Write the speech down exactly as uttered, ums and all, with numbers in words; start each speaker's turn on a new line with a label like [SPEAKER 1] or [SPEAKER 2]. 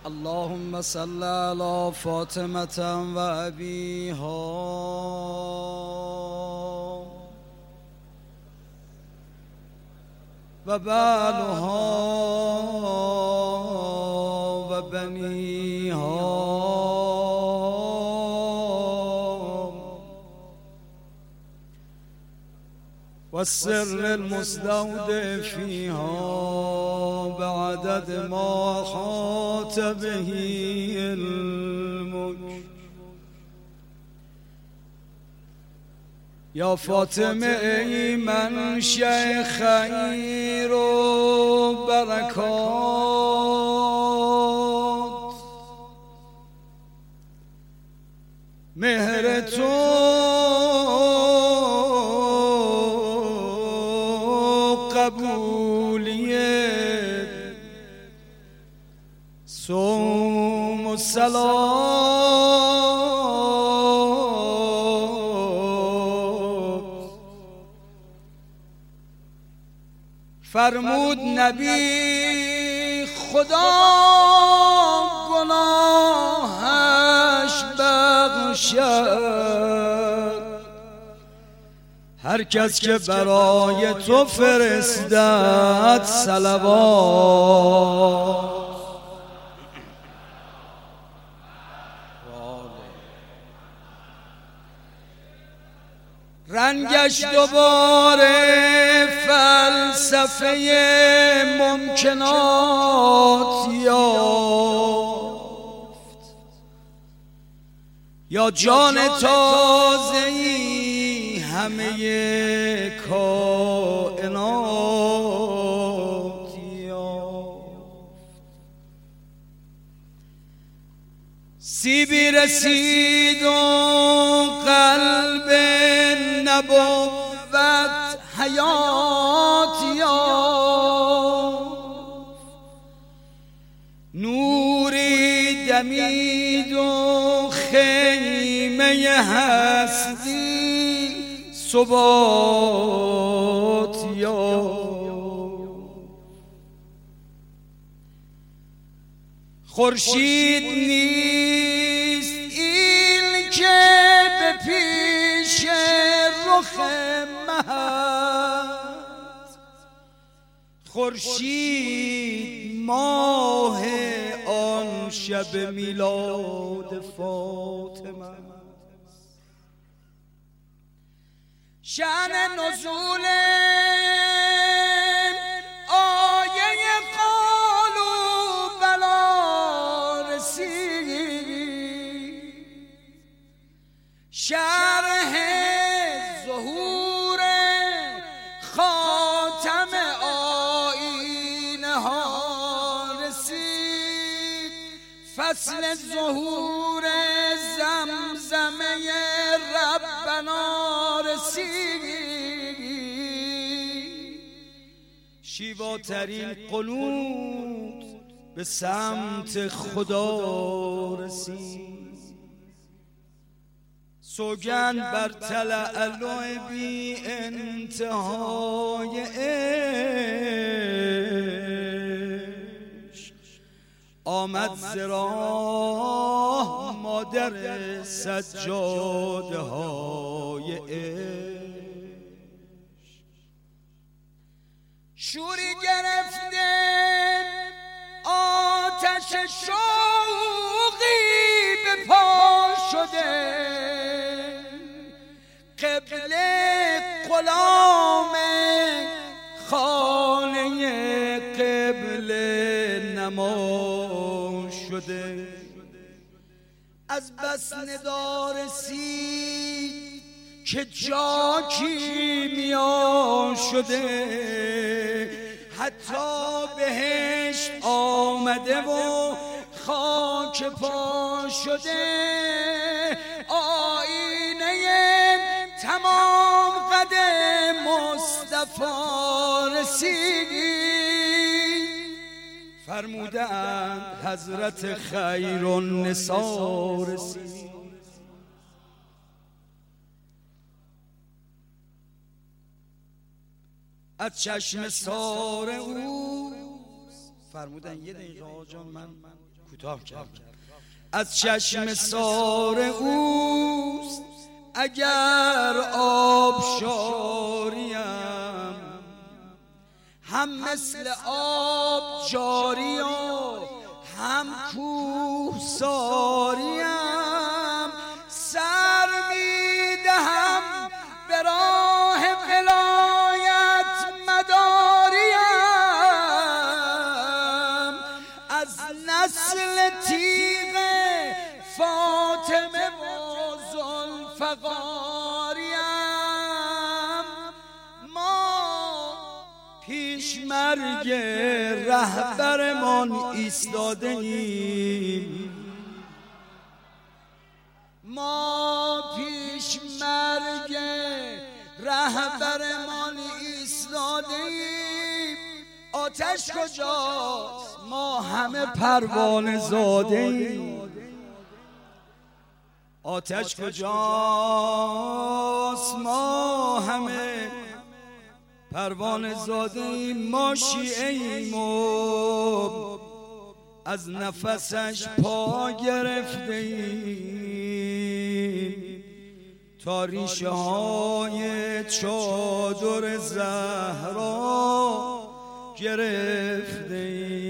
[SPEAKER 1] اللهم صل على فاطمة و أبيها و بعلها و بنیها و السر المستودع فيها بعدد ما أحاط به علمك. یا فاطمه ای منشأ خیر و برکات، مهر تو قبولیت، صوم و صلات فرمود نبی خدا گناهش بخشد هر کس که برای تو فرستد صلوات. رنگش دوباره فلسفه ممکنات یافت، یا جان تازه‌ای همه کائنات یافت. سیبی رسید و قلب نبوت حیات یافت، نوری دمید و خیمه هستی ثبات یافت. خورشید نیست این که به پیش رخ مهد، خورشید ماه آن شب میلاد فاطمه. شأن نزول آیه قالوا بلا رسید، شرح ظهور خاتم آیینه ها رسید، فصل ظهور زمزمه ربنا رسید، شیواترین قنوت به سمت خدا رسید. سوگند بر تلألؤ بی انتهای عشق، آمد ز راه مادر سجاده های عشق. شوری گرفته آتش شوقی به پا شده، قبله غلام خانه قبله نما شده. از بس ندا رسید که جا کیمیا شده، حتی بهشت آمده و خاک پا شده. آینه تمام قد مصطفی رسید، فرمودند حضرت خیر النساء رسید. از چشم سار او فرمودن یه دقیقه آقا جان من کوتاه کردم. از چشم سار اوست اگر آبشاریم، هم مثل آب جاری و هم کوهساریم. سر میدهم به راه ولایت مداریم، از نسل تیغ فاطمه و ذوالفقاریم. ما پیش مرگ رهبرمان ایستاده ایم، ما پیش مرگ رهبرمان ایستاده ایم. آتش کجاست؟ ما همه پروانه زاده ایم. آتش کجاست؟ ما همه پروانه زاده ایم. ما شیعه ایم و از نفسش پا گرفته ایم، تا ریشه های چادر زهرا گرفته ایم.